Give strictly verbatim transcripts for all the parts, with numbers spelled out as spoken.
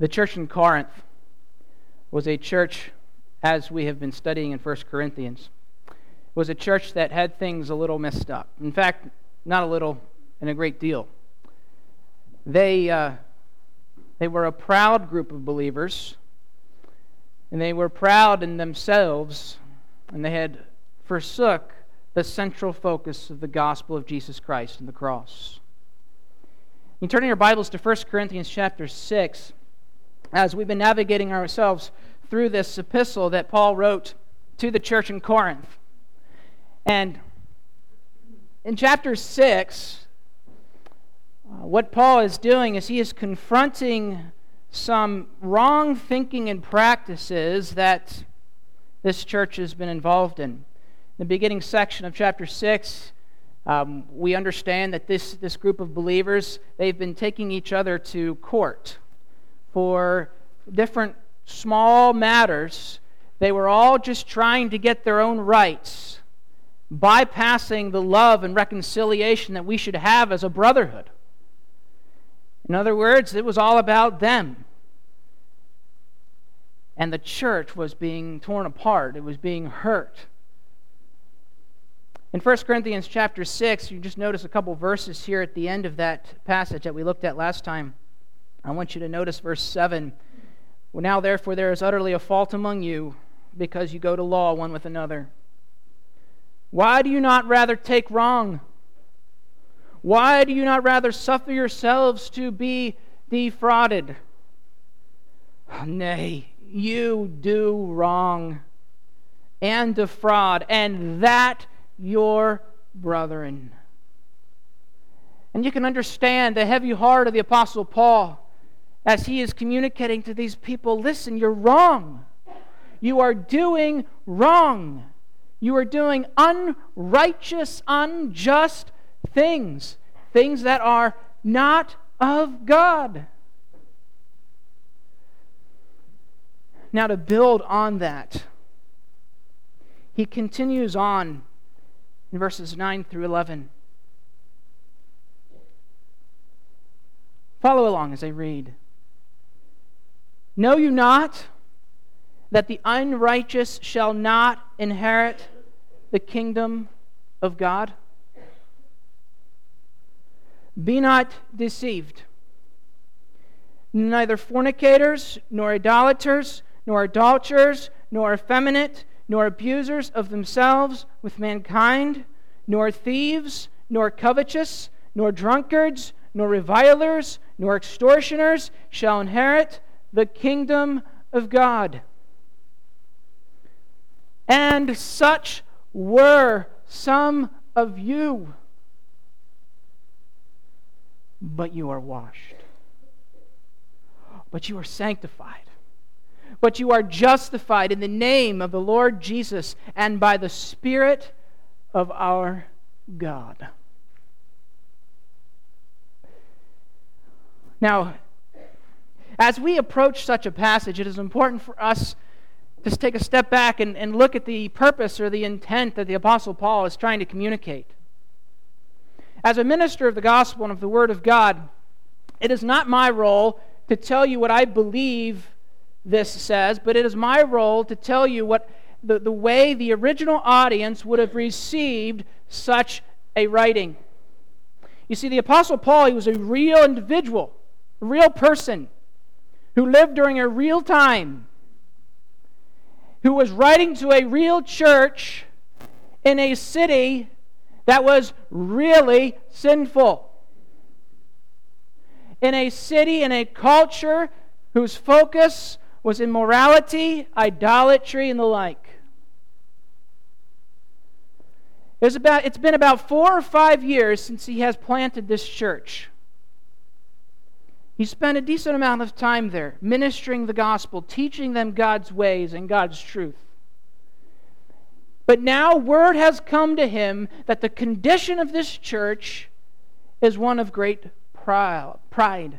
The church in Corinth was a church, as we have been studying in First Corinthians, was a church that had things a little messed up. In fact, not a little, and a great deal. They, uh, they were a proud group of believers, and they were proud in themselves, and they had forsook the central focus of the gospel of Jesus Christ and the cross. You turn in your Bibles to First Corinthians chapter six, as we've been navigating ourselves through this epistle that Paul wrote to the church in Corinth. And in chapter six, uh, what Paul is doing is he is confronting some wrong thinking and practices that this church has been involved in. In the beginning section of chapter six, um, we understand that this, this group of believers, they've been taking each other to court for different small matters. They were all just trying to get their own rights, bypassing the love and reconciliation that we should have as a brotherhood. In other words, it was all about them. And the church was being torn apart. It was being hurt. In First Corinthians chapter six, you just notice a couple verses here at the end of that passage that we looked at last time. I want you to notice verse seven. Well, now therefore there is utterly a fault among you, because you go to law one with another. Why do you not rather take wrong? Why do you not rather suffer yourselves to be defrauded? Nay, you do wrong and defraud, and that your brethren. And you can understand the heavy heart of the Apostle Paul as he is communicating to these people, listen, you're wrong. You are doing wrong. You are doing unrighteous, unjust things. Things that are not of God. Now, to build on that, he continues on in verses nine through eleven. Follow along as I read. Know you not that the unrighteous shall not inherit the kingdom of God? Be not deceived. Neither fornicators, nor idolaters, nor adulterers, nor effeminate, nor abusers of themselves with mankind, nor thieves, nor covetous, nor drunkards, nor revilers, nor extortioners shall inherit the kingdom of God. And such were some of you. But you are washed. But you are sanctified. But you are justified in the name of the Lord Jesus and by the Spirit of our God. Now, as we approach such a passage, it is important for us to take a step back and, and look at the purpose or the intent that the Apostle Paul is trying to communicate. As a minister of the gospel and of the Word of God, it is not my role to tell you what I believe this says, but it is my role to tell you what the, the way the original audience would have received such a writing. You see, the Apostle Paul, he was a real individual, a real person who lived during a real time, who was writing to a real church in a city that was really sinful. In a city, in a culture whose focus was immorality, idolatry, and the like. It was about, it's been about four or five years since he has planted this church. He spent a decent amount of time there, ministering the gospel, teaching them God's ways and God's truth. But now word has come to him that the condition of this church is one of great pride,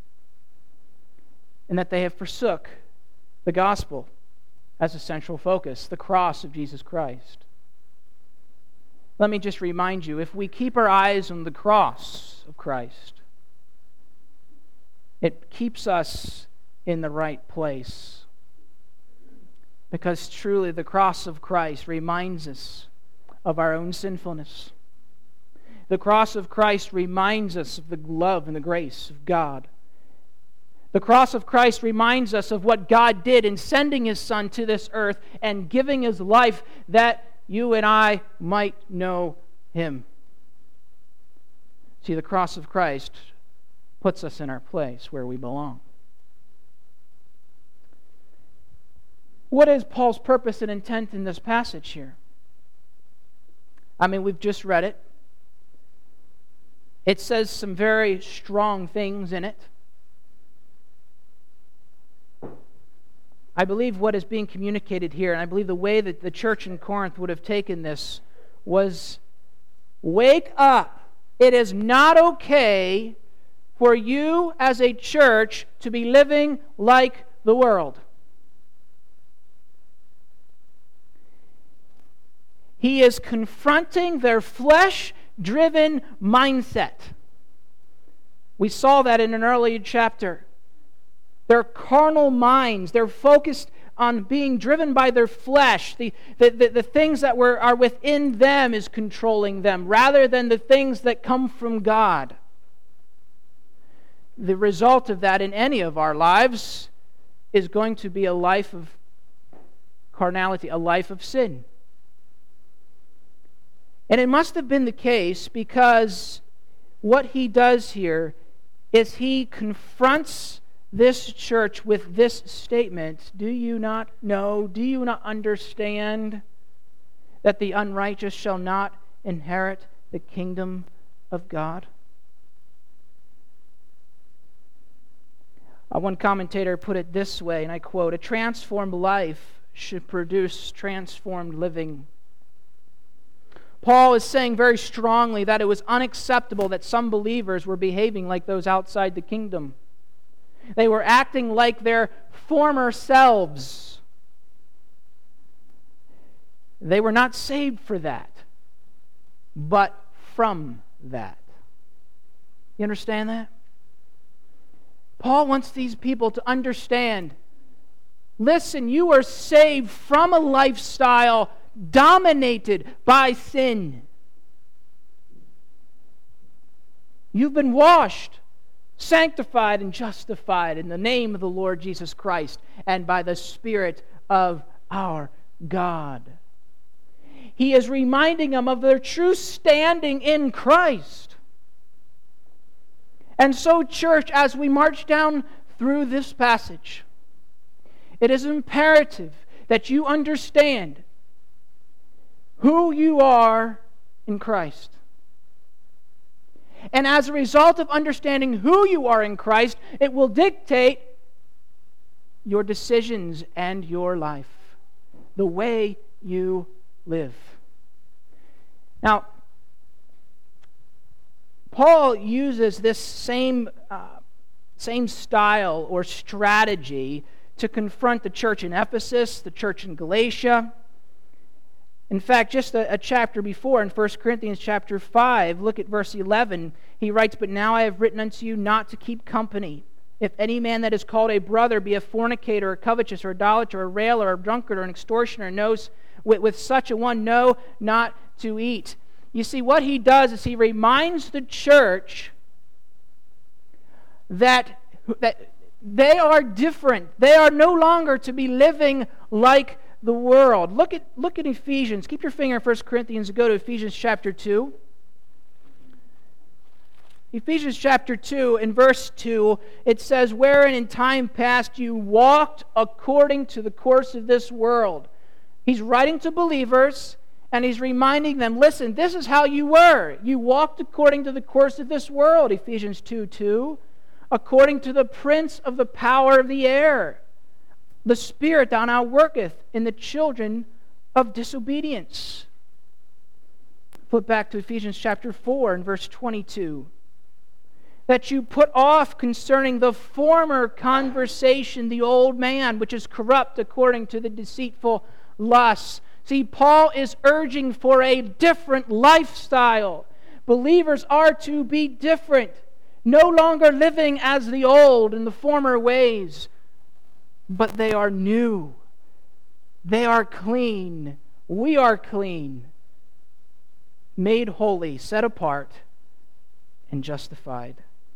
and that they have forsook the gospel as a central focus, the cross of Jesus Christ. Let me just remind you, if we keep our eyes on the cross of Christ, it keeps us in the right place. Because truly the cross of Christ reminds us of our own sinfulness. The cross of Christ reminds us of the love and the grace of God. The cross of Christ reminds us of what God did in sending His Son to this earth and giving His life that you and I might know Him. See, the cross of Christ puts us in our place where we belong. What is Paul's purpose and intent in this passage here? I mean, we've just read it. It says some very strong things in it. I believe what is being communicated here, and I believe the way that the church in Corinth would have taken this, was wake up. It is not okay for you as a church to be living like the world. He is confronting their flesh-driven mindset. We saw that in an earlier chapter. Their carnal minds, they're focused on being driven by their flesh. The, the, the, the things that were, are within them is controlling them, rather than the things that come from God. The result of that in any of our lives is going to be a life of carnality, a life of sin. And it must have been the case because what he does here is he confronts this church with this statement: do you not know, do you not understand that the unrighteous shall not inherit the kingdom of God? Uh, one commentator put it this way, and I quote, "A transformed life should produce transformed living." Paul is saying very strongly that it was unacceptable that some believers were behaving like those outside the kingdom. They were acting like their former selves. They were not saved for that, but from that. You understand that? Paul wants these people to understand, listen, you are saved from a lifestyle dominated by sin. You've been washed, sanctified, and justified in the name of the Lord Jesus Christ and by the Spirit of our God. He is reminding them of their true standing in Christ. And so, church, as we march down through this passage, it is imperative that you understand who you are in Christ. And as a result of understanding who you are in Christ, it will dictate your decisions and your life, the way you live. Now, Paul uses this same, uh, same style or strategy to confront the church in Ephesus, the church in Galatia. In fact, just a, a chapter before, in First Corinthians chapter five, look at verse eleven. He writes, "But now I have written unto you not to keep company. If any man that is called a brother be a fornicator, or covetous, or idolater, or a railer, or a drunkard, or an extortioner, knows with, with such a one, know not to eat." You see, what he does is he reminds the church that, that they are different. They are no longer to be living like the world. Look at look at Ephesians. Keep your finger in First Corinthians and go to Ephesians chapter two. Ephesians chapter two, in verse two, it says, "Wherein in time past you walked according to the course of this world." He's writing to believers, and he's reminding them, listen, this is how you were. You walked according to the course of this world, Ephesians two two, "according to the prince of the power of the air, the spirit that now worketh in the children of disobedience." Flip back to Ephesians chapter four and verse twenty-two. "That you put off concerning the former conversation the old man, which is corrupt according to the deceitful lusts." See, Paul is urging for a different lifestyle. Believers are to be different, no longer living as the old in the former ways, but they are new. They are clean. We are clean, made holy, set apart, and justified.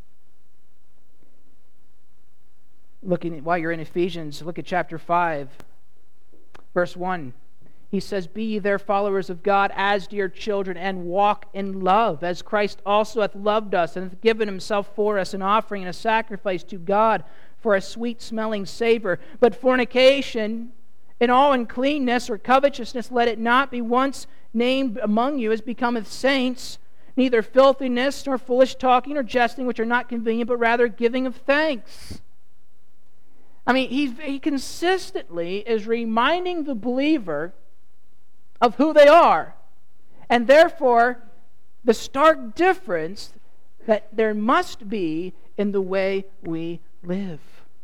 Looking at, while you're in Ephesians, look at chapter five, verse one. He says, "Be ye there followers of God as dear children, and walk in love, as Christ also hath loved us, and hath given himself for us, an offering and a sacrifice to God for a sweet-smelling savor. But fornication and all uncleanness or covetousness, let it not be once named among you as becometh saints, neither filthiness, nor foolish talking, or jesting, which are not convenient, but rather giving of thanks." I mean, he, he consistently is reminding the believer of who they are, and therefore the stark difference that there must be in the way we live.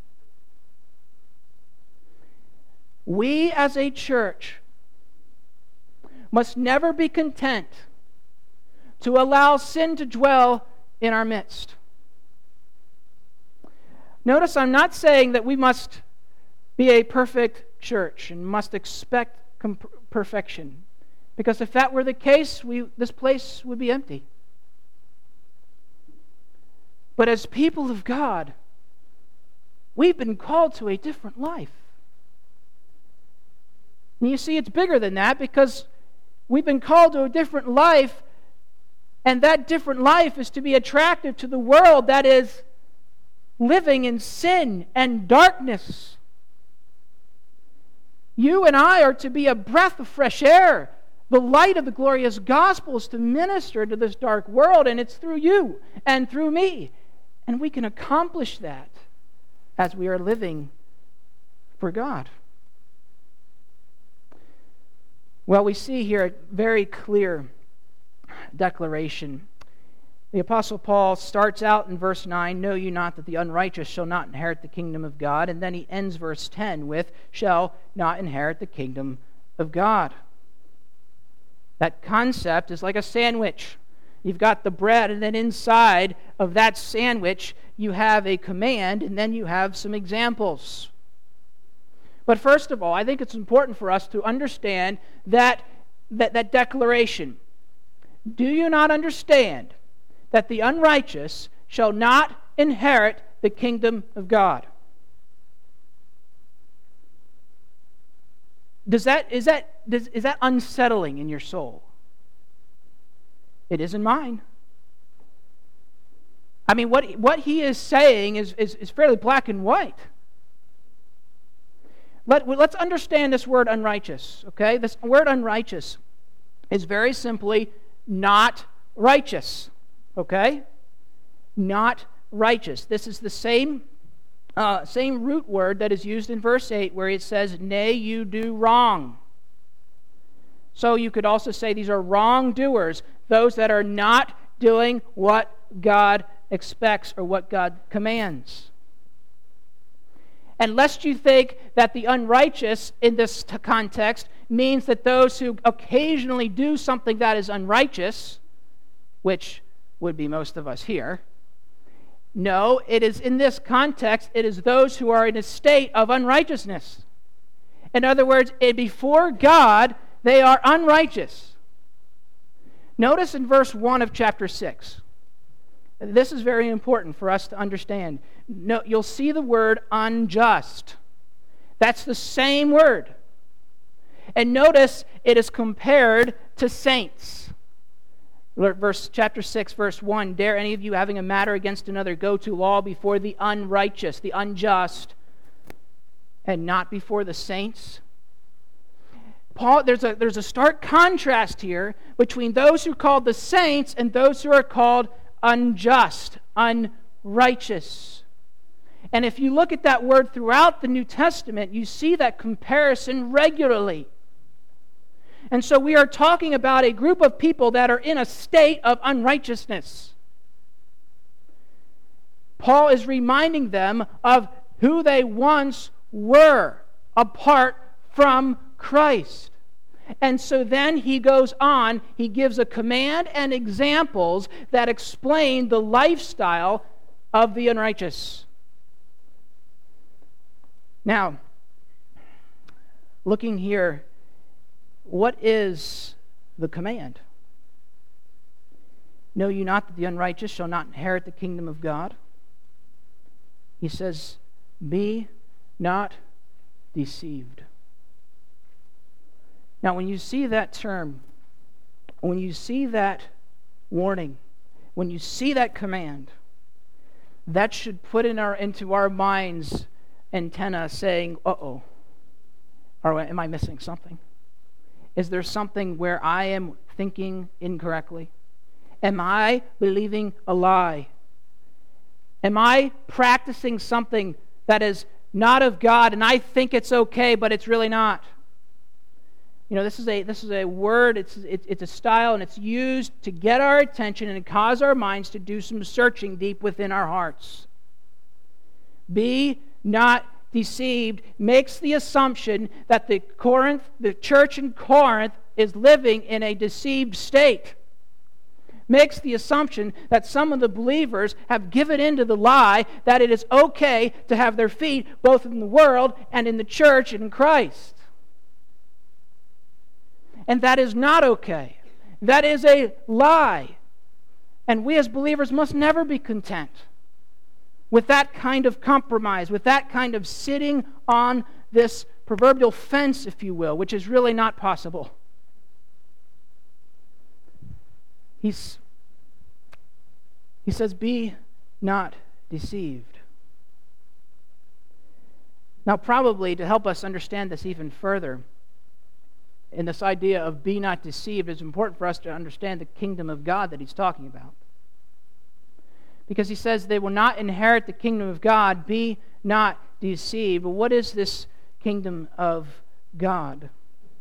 We as a church must never be content to allow sin to dwell in our midst. Notice I'm not saying that we must be a perfect church and must expect comp- perfection, because if that were the case, we, this place would be empty. But as people of God, we've been called to a different life. And you see, it's bigger than that, because we've been called to a different life, and that different life is to be attractive to the world that is living in sin and darkness. You and I are to be a breath of fresh air. The light of the glorious gospel is to minister to this dark world, and it's through you and through me. And we can accomplish that as we are living for God. Well, we see here a very clear declaration. The Apostle Paul starts out in verse nine, "Know you not that the unrighteous shall not inherit the kingdom of God?" And then he ends verse ten with, "Shall not inherit the kingdom of God." That concept is like a sandwich. You've got the bread, and then inside of that sandwich you have a command, and then you have some examples. But first of all, I think it's important for us to understand that, that, that declaration. Do you not understand that the unrighteous shall not inherit the kingdom of God? Does that, is that, does, is that unsettling in your soul? It is in mine. I mean, what, what he is saying is, is, is fairly black and white. Let, let's understand this word unrighteous, okay? This word unrighteous is very simply not righteous, okay? Not righteous. This is the same, uh, same root word that is used in verse eight where it says, "Nay, you do wrong." So you could also say these are wrongdoers, those that are not doing what God expects or what God commands. And lest you think that the unrighteous in this t- context means that those who occasionally do something that is unrighteous, which would be most of us here. No, it is in this context, it is those who are in a state of unrighteousness. In other words, before God, they are unrighteous. Notice in verse one of chapter six. This is very important for us to understand. No, you'll see the word unjust. That's the same word. And notice it is compared to saints. Verse chapter six, verse one, "Dare any of you having a matter against another go to law before the unrighteous," the unjust, "and not before the saints?" Paul, there's a, there's a stark contrast here between those who are called the saints and those who are called unjust, unrighteous. And if you look at that word throughout the New Testament, you see that comparison regularly. And so we are talking about a group of people that are in a state of unrighteousness. Paul is reminding them of who they once were apart from Christ. And so then he goes on, he gives a command and examples that explain the lifestyle of the unrighteous. Now, looking here, what is the command? Know you not that the unrighteous shall not inherit the kingdom of God? He says, be not deceived. Now, when you see that term, when you see that warning, when you see that command, that should put in our into our minds antenna saying, uh-oh, or am I missing something? Is there something where I am thinking incorrectly? Am I believing a lie? Am I practicing something that is not of God and I think it's okay, but it's really not? You know, this is a this is a word, it's, it's it's a style, and it's used to get our attention and cause our minds to do some searching deep within our hearts. Be not deceived makes the assumption that the Corinth, the church in Corinth is living in a deceived state. Makes the assumption that some of the believers have given in to the lie that it is okay to have their feet both in the world and in the church and in Christ. And that is not okay. That is a lie. And we as believers must never be content with that kind of compromise, with that kind of sitting on this proverbial fence, if you will, which is really not possible. He's, he says, be not deceived. Now, probably to help us understand this even further, in this idea of be not deceived, it's important for us to understand the kingdom of God that he's talking about. Because he says they will not inherit the kingdom of God, be not deceived. But what is this kingdom of God?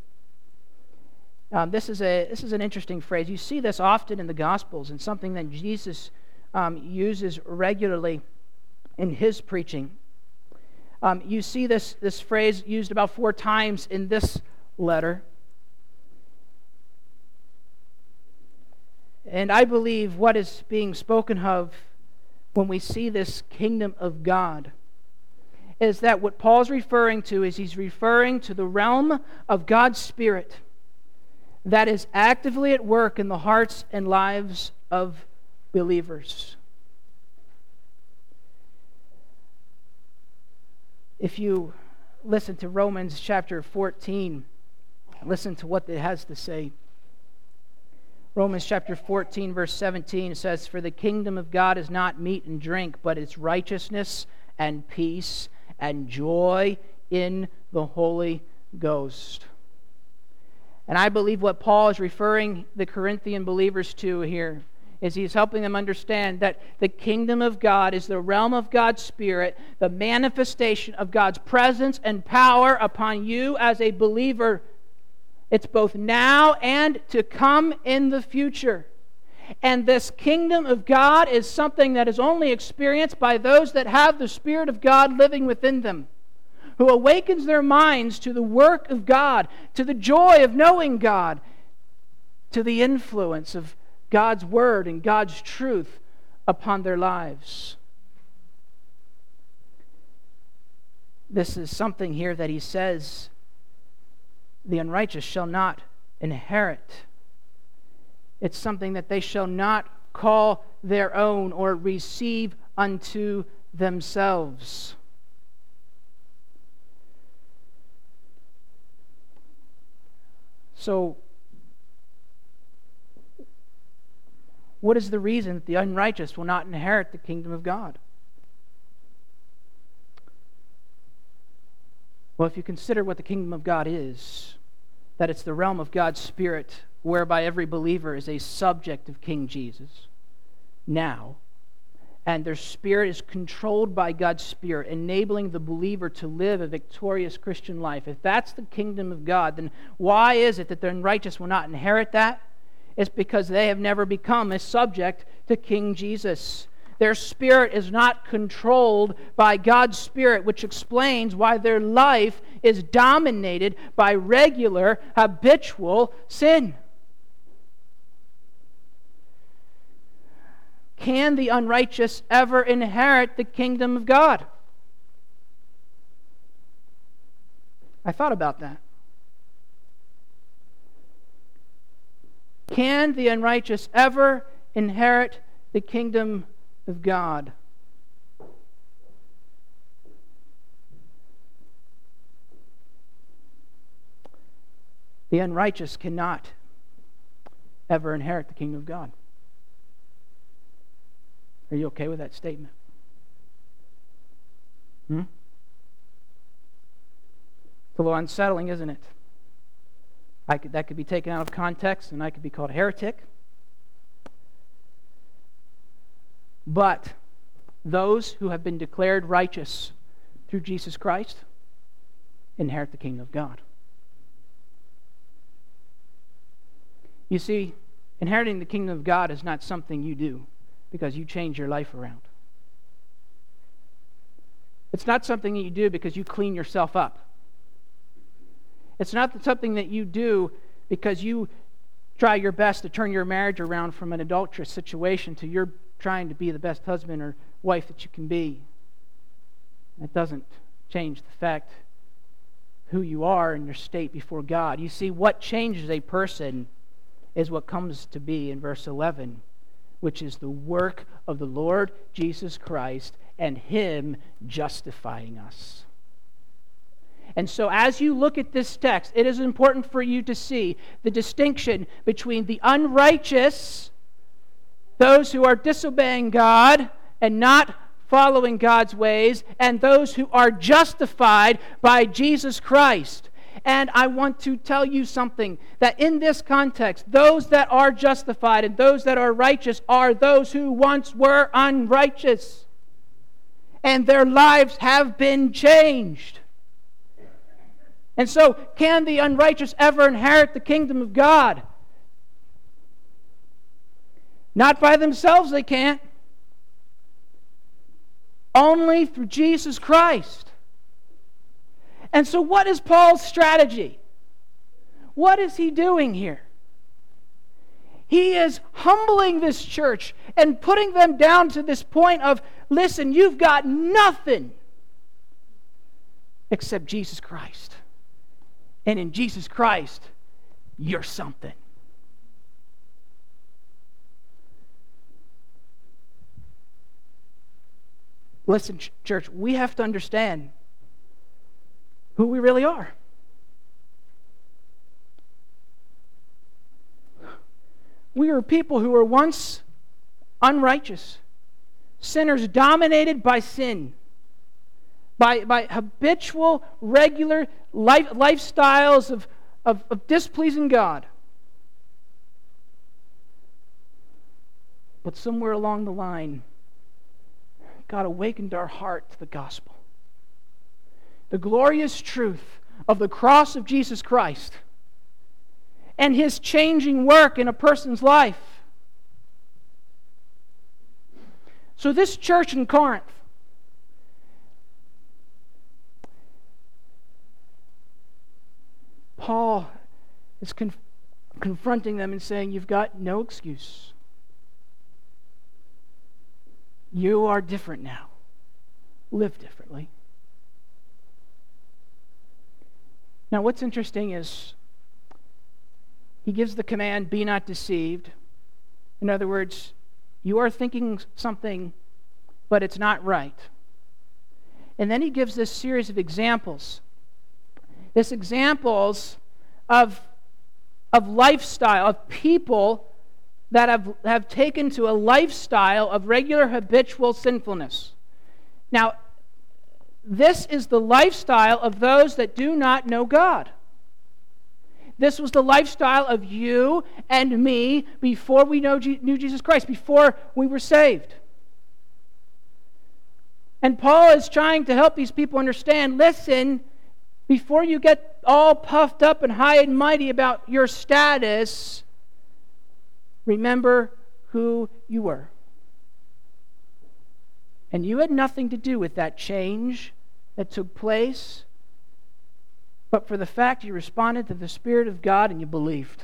Um, this is a this is an interesting phrase. You see this often in the Gospels, and something that Jesus um, uses regularly in his preaching. Um, you see this, this phrase used about four times in this letter. And I believe what is being spoken of when we see this kingdom of God is that what Paul's referring to is he's referring to the realm of God's Spirit that is actively at work in the hearts and lives of believers. If you listen to Romans chapter fourteen, listen to what it has to say. Romans chapter fourteen, verse seventeen says, for the kingdom of God is not meat and drink, but it's righteousness and peace and joy in the Holy Ghost. And I believe what Paul is referring the Corinthian believers to here is he's helping them understand that the kingdom of God is the realm of God's Spirit, the manifestation of God's presence and power upon you as a believer. It's both now and to come in the future. And this kingdom of God is something that is only experienced by those that have the Spirit of God living within them, who awakens their minds to the work of God, to the joy of knowing God, to the influence of God's Word and God's truth upon their lives. This is something here that he says, the unrighteous shall not inherit. It's something that they shall not call their own or receive unto themselves. So, what is the reason that the unrighteous will not inherit the kingdom of God? Well, if you consider what the kingdom of God is, that it's the realm of God's Spirit, whereby every believer is a subject of King Jesus now, and their spirit is controlled by God's Spirit, enabling the believer to live a victorious Christian life. If that's the kingdom of God, then why is it that the unrighteous will not inherit that? It's because they have never become a subject to King Jesus. Their spirit is not controlled by God's Spirit, which explains why their life is dominated by regular, habitual sin. Can the unrighteous ever inherit the kingdom of God? I thought about that. Can the unrighteous ever inherit the kingdom of God? The unrighteous cannot ever inherit the kingdom of God. Are you okay with that statement? Hmm? It's a little unsettling, isn't it? I could, that could be taken out of context and I could be called a heretic. But those who have been declared righteous through Jesus Christ inherit the kingdom of God. You see, inheriting the kingdom of God is not something you do because you change your life around. It's not something that you do because you clean yourself up. It's not something that you do because you try your best to turn your marriage around from an adulterous situation to you're trying to be the best husband or wife that you can be. That doesn't change the fact who you are and your state before God. You see, what changes a person is what comes to be in verse eleven, which is the work of the Lord Jesus Christ and Him justifying us. And so as you look at this text, it is important for you to see the distinction between the unrighteous, those who are disobeying God and not following God's ways, and those who are justified by Jesus Christ. And I want to tell you something, that in this context, those that are justified and those that are righteous are those who once were unrighteous. And their lives have been changed. And so, can the unrighteous ever inherit the kingdom of God? Not by themselves they can't. Only through Jesus Christ. And so what is Paul's strategy? What is he doing here? He is humbling this church and putting them down to this point of, listen, you've got nothing except Jesus Christ. And in Jesus Christ, you're something. Listen, church, we have to understand who we really are. We are people who were once unrighteous, sinners dominated by sin, by, by habitual, regular life, lifestyles of, of, of displeasing God. But somewhere along the line, God awakened our heart to the gospel. The glorious truth of the cross of Jesus Christ and His changing work in a person's life. So this church in Corinth, Paul is conf- confronting them and saying, you've got no excuse. You are different now. Live differently. Now, what's interesting is he gives the command, be not deceived. In other words, you are thinking something, but it's not right. And then he gives this series of examples. This examples of, of lifestyle, of people that have, have taken to a lifestyle of regular habitual sinfulness. Now, this is the lifestyle of those that do not know God. This was the lifestyle of you and me before we know, knew Jesus Christ, before we were saved. And Paul is trying to help these people understand, listen, before you get all puffed up and high and mighty about your status, remember who you were. And you had nothing to do with that change that took place, but for the fact you responded to the Spirit of God and you believed.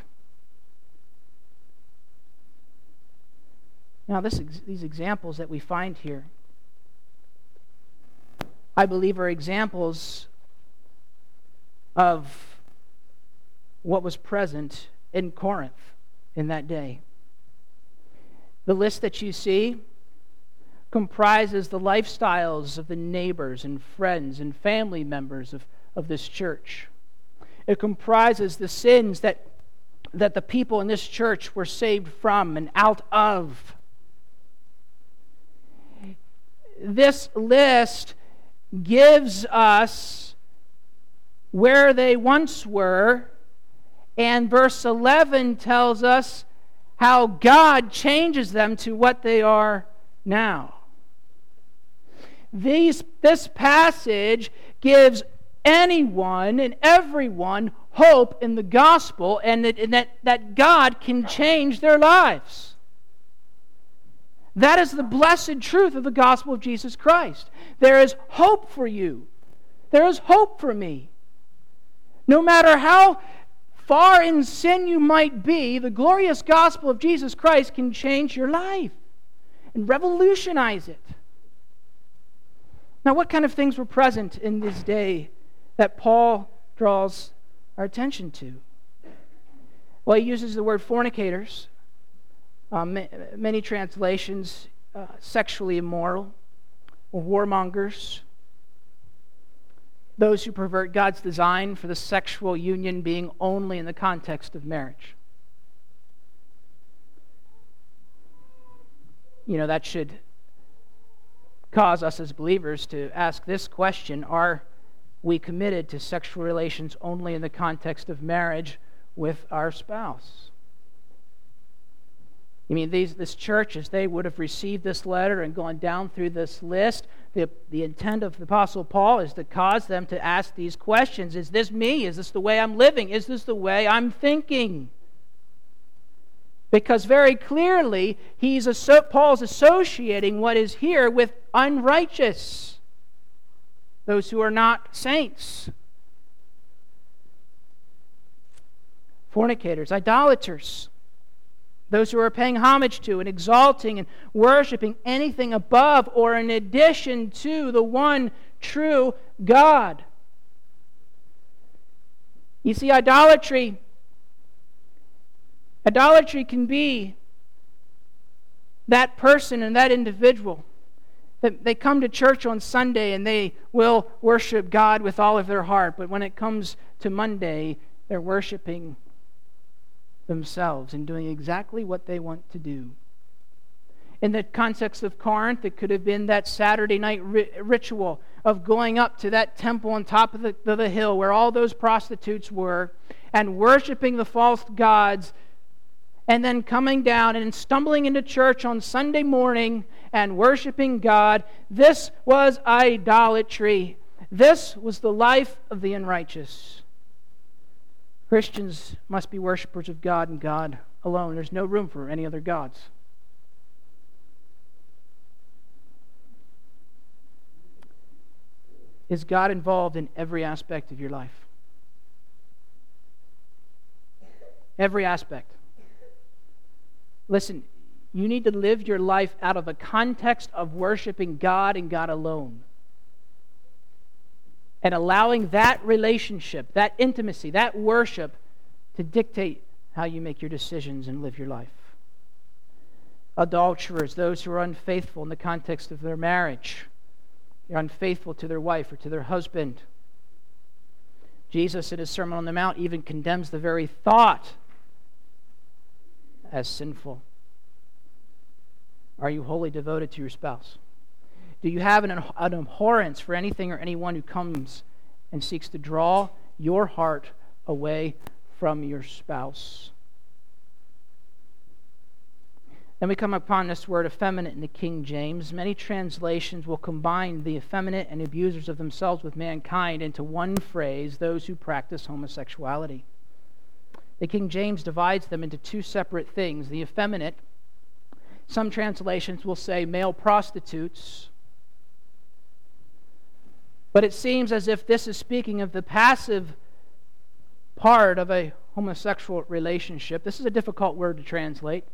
Now, this, these examples that we find here, I believe, are examples of what was present in Corinth in that day. The list that you see comprises the lifestyles of the neighbors and friends and family members of, of this church. It comprises the sins that, that the people in this church were saved from and out of. This list gives us where they once were, and verse eleven tells us how God changes them to what they are now. These, this passage gives anyone and everyone hope in the gospel, and that, and that, that God can change their lives. That is the blessed truth of the gospel of Jesus Christ. There is hope for you. There is hope for me. No matter how far in sin you might be, the glorious gospel of Jesus Christ can change your life and revolutionize it. Now, what kind of things were present in this day that Paul draws our attention to? Well, he uses the word fornicators. Um, many translations, uh, sexually immoral, or warmongers. Those who pervert God's design for the sexual union being only in the context of marriage. You know, that should cause us as believers to ask this question: are we committed to sexual relations only in the context of marriage with our spouse? I mean, these this church, as they would have received this letter and gone down through this list, the, the intent of the Apostle Paul is to cause them to ask these questions. Is this me? Is this the way I'm living? Is this the way I'm thinking? Because very clearly, he's Paul's associating what is here with unrighteous, those who are not saints. Fornicators, idolaters, those who are paying homage to and exalting and worshiping anything above or in addition to the one true God. You see, idolatry, idolatry can be that person and that individual. They come to church on Sunday and they will worship God with all of their heart, but when it comes to Monday, they're worshiping themselves and doing exactly what they want to do. In the context of Corinth, it could have been that Saturday night ri- ritual of going up to that temple on top of the, of the hill where all those prostitutes were and worshiping the false gods, and then coming down and stumbling into church on Sunday morning and worshiping God. This was idolatry. This was the life of the unrighteous. Christians must be worshipers of God and God alone. There's no room for any other gods. Is God involved in every aspect of your life? Every aspect. Listen, you need to live your life out of a context of worshiping God and God alone. And allowing that relationship, that intimacy, that worship to dictate how you make your decisions and live your life. Adulterers, those who are unfaithful in the context of their marriage. They're unfaithful to their wife or to their husband. Jesus in his Sermon on the Mount even condemns the very thought as sinful. Are you wholly devoted to your spouse? Do you have an, an abhorrence for anything or anyone who comes and seeks to draw your heart away from your spouse? Then we come upon this word effeminate in the King James. Many translations will combine the effeminate and abusers of themselves with mankind into one phrase: those who practice homosexuality. The King James divides them into two separate things. The effeminate, some translations will say male prostitutes, but it seems as if this is speaking of the passive part of a homosexual relationship. This is a difficult word to translate,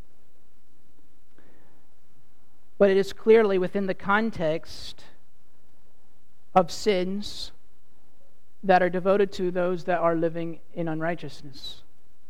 but it is clearly within the context of sins that are devoted to those that are living in unrighteousness.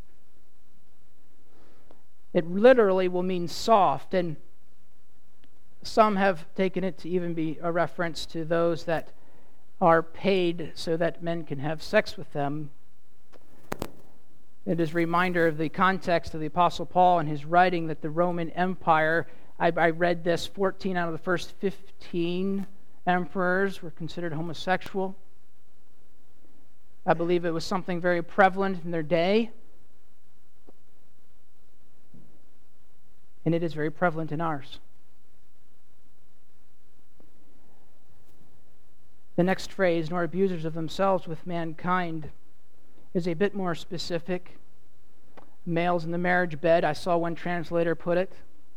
It literally will mean soft, and some have taken it to even be a reference to those that are paid so that men can have sex with them. It is a reminder of the context of the Apostle Paul and his writing that the Roman Empire, I, I read this, fourteen out of the first fifteen emperors were considered homosexual. I believe it was something very prevalent in their day. And it is very prevalent in ours. The next phrase, nor abusers of themselves with mankind, is a bit more specific. Males in the marriage bed, I saw one translator put it.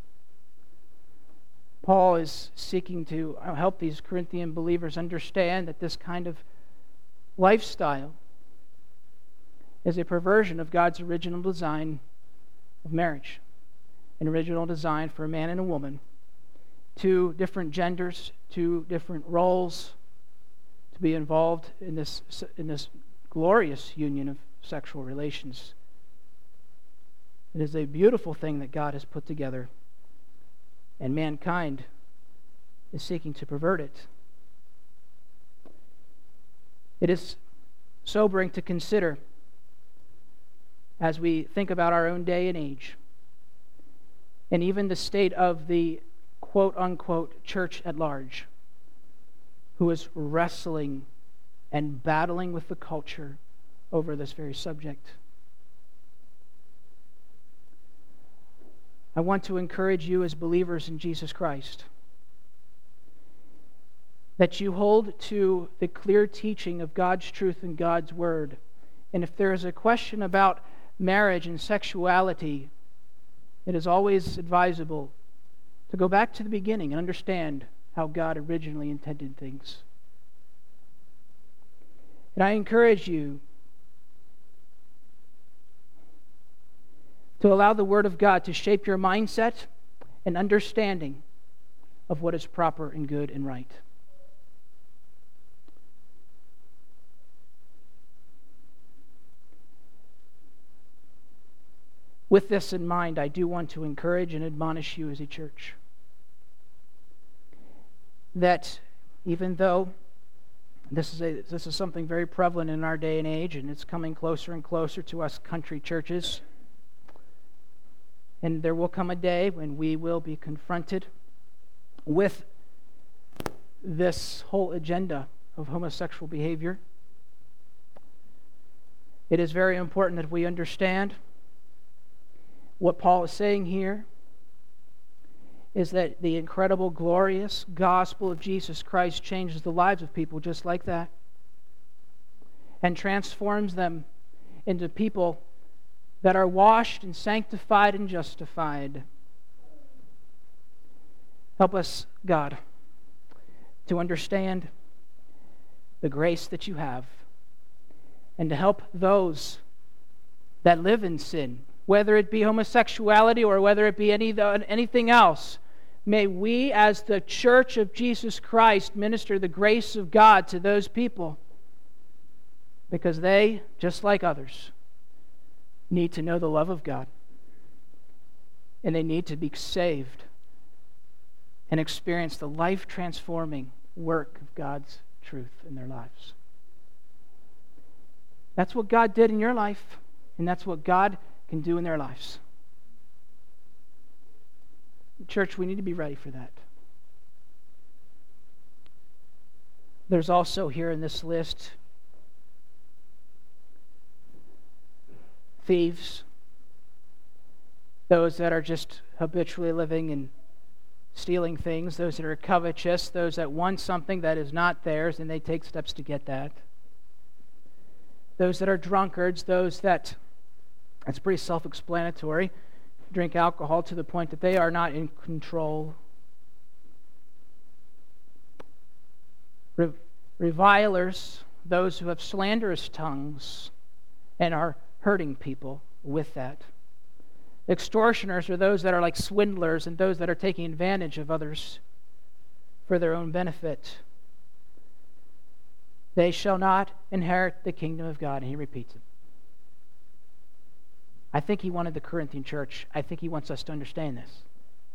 Paul is seeking to help these Corinthian believers understand that this kind of lifestyle is a perversion of God's original design of marriage. An original design for a man and a woman. Two different genders, two different roles to be involved in this, in this glorious union of sexual relations. It is a beautiful thing that God has put together, and mankind is seeking to pervert it. It is sobering to consider as we think about our own day and age, and even the state of the quote-unquote church at large, who is wrestling and battling with the culture over this very subject. I want to encourage you as believers in Jesus Christ that you hold to the clear teaching of God's truth and God's word. And if there is a question about marriage and sexuality, it is always advisable to go back to the beginning and understand how God originally intended things. And I encourage you to allow the Word of God to shape your mindset and understanding of what is proper and good and right. With this in mind, I do want to encourage and admonish you as a church that even though this is a, this is something very prevalent in our day and age, and it's coming closer and closer to us country churches, and there will come a day when we will be confronted with this whole agenda of homosexual behavior. It is very important that we understand what Paul is saying here is that the incredible, glorious gospel of Jesus Christ changes the lives of people just like that and transforms them into people that are washed and sanctified and justified. Help us, God, to understand the grace that you have and to help those that live in sin, whether it be homosexuality or whether it be any anything else. May we, as the church of Jesus Christ, minister the grace of God to those people, because they, just like others, need to know the love of God, and they need to be saved and experience the life-transforming work of God's truth in their lives. That's what God did in your life, and that's what God can do in their lives. Church, we need to be ready for that. There's also here in this list thieves, those that are just habitually living and stealing things, those that are covetous, those that want something that is not theirs and they take steps to get that. Those that are drunkards, those that, it's pretty self-explanatory, drink alcohol to the point that they are not in control. Re- revilers, those who have slanderous tongues and are hurting people with that. Extortioners are those that are like swindlers and those that are taking advantage of others for their own benefit. they shall not inherit the kingdom of God. And he repeats it. I think he wanted the Corinthian church, I think he wants us to understand this.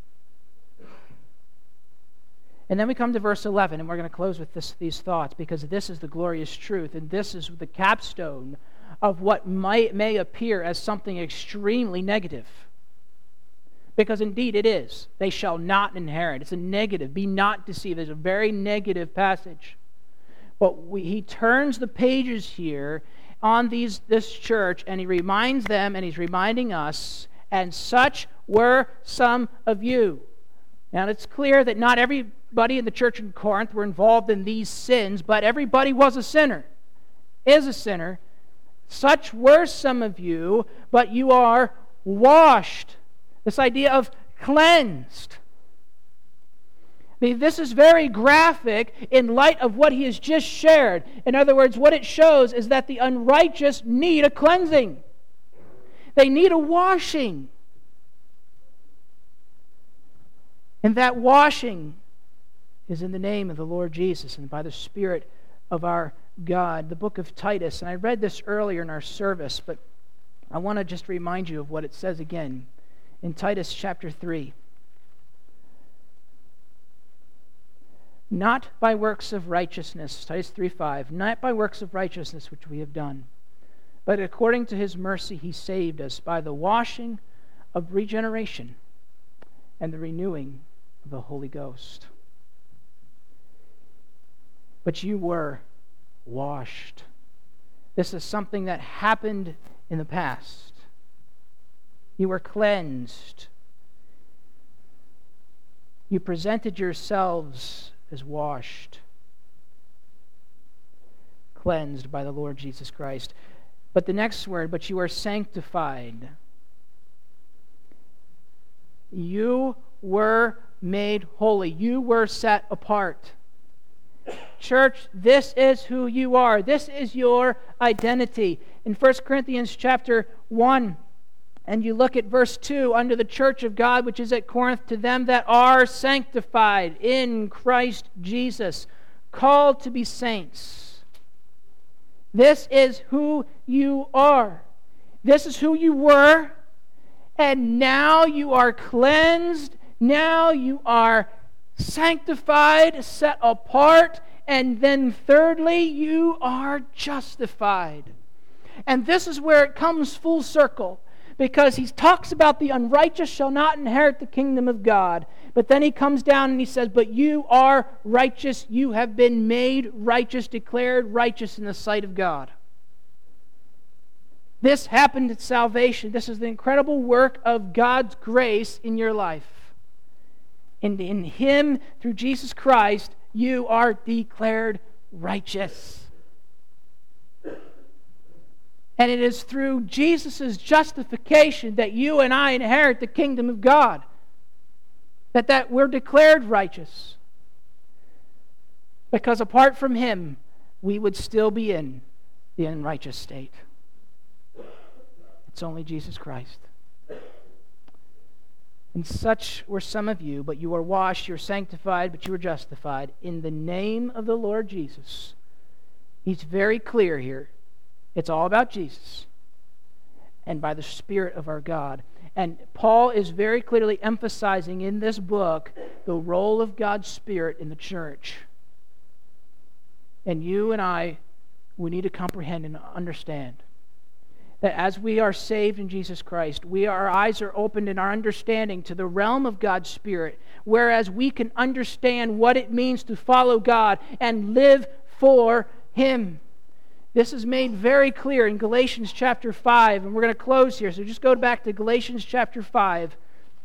And then we come to verse eleven, and we're going to close with this, these thoughts, because this is the glorious truth, and this is the capstone of what might, may appear as something extremely negative. Because indeed it is. They shall not inherit. It's a negative. Be not deceived. It's a very negative passage. But we, he turns the pages here on these this church, and he reminds them, and he's reminding us, and such were some of you. Now it's clear that not everybody in the church in Corinth were involved in these sins, but everybody was a sinner, is a sinner. Such were some of you, but you are washed. This idea of cleansed. I mean, this is very graphic in light of what he has just shared. In other words, what it shows is that the unrighteous need a cleansing. They need a washing. And that washing is in the name of the Lord Jesus and by the Spirit of our God. The book of Titus, and I read this earlier in our service, but I want to just remind you of what it says again in Titus chapter three. Not by works of righteousness, Titus three five, not by works of righteousness which we have done, but according to his mercy he saved us by the washing of regeneration and the renewing of the Holy Ghost. But you were washed. This is something that happened in the past. You were cleansed. You presented yourselves as washed, cleansed by the Lord Jesus Christ. But the next word, but you are sanctified. You were made holy. You were set apart. Church, this is who you are. This is your identity. In First Corinthians chapter one, and you look at verse two, under the church of God which is at Corinth, to them that are sanctified in Christ Jesus, called to be saints. This is who you are. This is who you were. And now you are cleansed. Now you are sanctified, set apart. And then thirdly, you are justified. And this is where it comes full circle. Because he talks about the unrighteous shall not inherit the kingdom of God. But then he comes down and he says, but you are righteous. You have been made righteous, declared righteous in the sight of God. This happened at salvation. This is the incredible work of God's grace in your life. And in him, through Jesus Christ, you are declared righteous. And it is through Jesus' justification that you and I inherit the kingdom of God. That, that we're declared righteous. Because apart from him, we would still be in the unrighteous state. It's only Jesus Christ. And such were some of you, but you are washed, you're sanctified, but you were justified in the name of the Lord Jesus. He's very clear here. It's all about Jesus and by the Spirit of our God. And Paul is very clearly emphasizing in this book the role of God's Spirit in the church. And you and I, we need to comprehend and understand that as we are saved in Jesus Christ, we our eyes are opened in our understanding to the realm of God's Spirit, whereas we can understand what it means to follow God and live for him. This is made very clear in Galatians chapter five, and we're going to close here. So just go back to Galatians chapter five.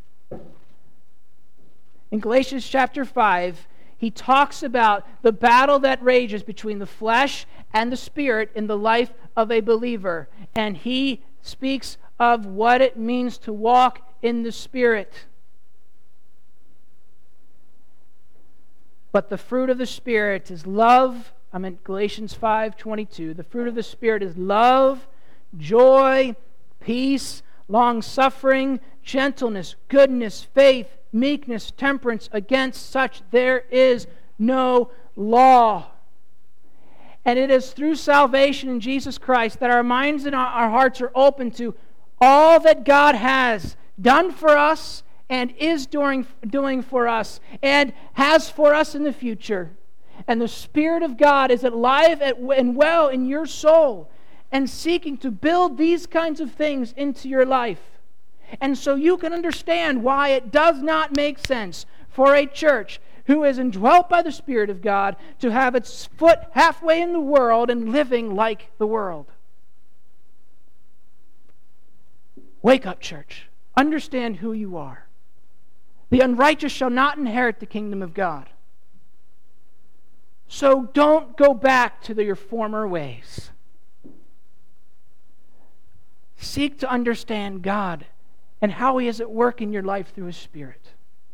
In Galatians chapter five, he talks about the battle that rages between the flesh and the Spirit in the life of a believer. And he speaks of what it means to walk in the Spirit. But the fruit of the Spirit is love. I'm in Galatians five twenty-two. The fruit of the Spirit is love, joy, peace, long-suffering, gentleness, goodness, faith, meekness, temperance. Against such there is no law. And it is through salvation in Jesus Christ that our minds and our hearts are open to all that God has done for us and is doing, doing for us and has for us in the future. And the Spirit of God is alive and well in your soul and seeking to build these kinds of things into your life. And so you can understand why it does not make sense for a church who is indwelt by the Spirit of God to have its foot halfway in the world and living like the world. Wake up, church. Understand who you are. The unrighteous shall not inherit the kingdom of God. So don't go back to the, your former ways. Seek to understand God and how He is at work in your life through His Spirit.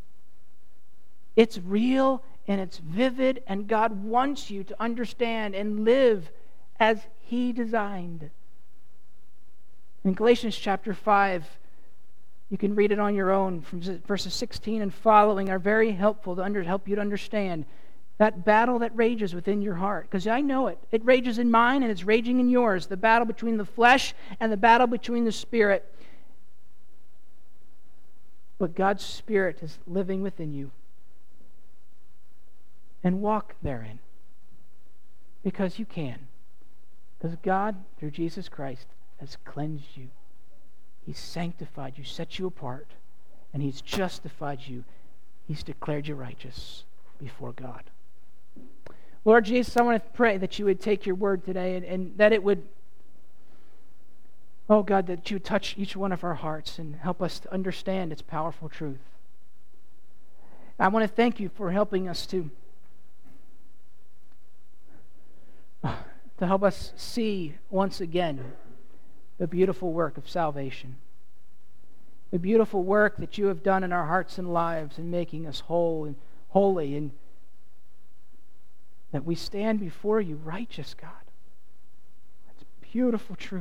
It's real and it's vivid, and God wants you to understand and live as He designed. In Galatians chapter five, you can read it on your own from verses sixteen and following are very helpful to under, help you to understand that battle that rages within your heart. Because I know it. It rages in mine and it's raging in yours. The battle between the flesh and the battle between the Spirit. But God's Spirit is living within you. And walk therein. Because you can. Because God, through Jesus Christ, has cleansed you. He's sanctified you, set you apart, and He's justified you. He's declared you righteous before God. Lord Jesus, I want to pray that you would take your word today and, and that it would, oh God, that you would touch each one of our hearts and help us to understand its powerful truth. I want to thank you for helping us to, to help us see once again the beautiful work of salvation. The beautiful work that you have done in our hearts and lives in making us whole and holy, and that we stand before you righteous, God. That's beautiful truth.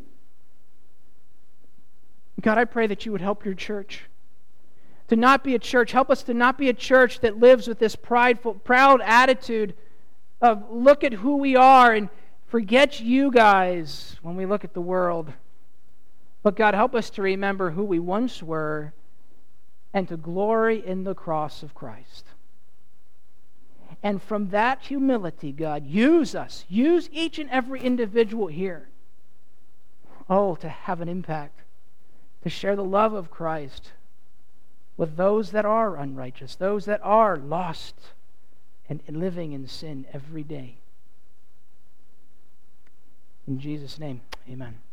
God, I pray that you would help your church to not be a church. Help us to not be a church that lives with this prideful, proud attitude of look at who we are and forget you guys when we look at the world. But God, help us to remember who we once were and to glory in the cross of Christ. And from that humility, God, use us. Use each and every individual here. Oh, to have an impact. To share the love of Christ with those that are unrighteous, those that are lost and living in sin every day. In Jesus' name, amen.